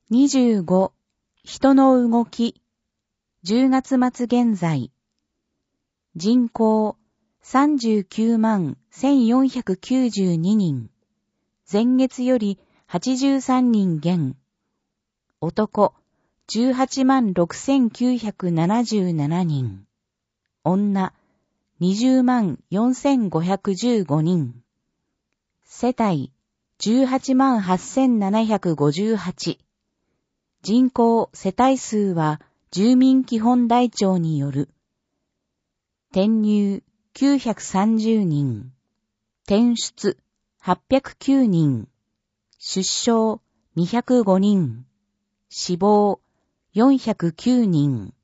25、人の動き。10月末現在。人口39万1492人。前月より83人減。男18万6977人。女20万4515人。世帯18万8758。人口世帯数は住民基本台帳による。転入930人。転出809人。出生205人。死亡409人。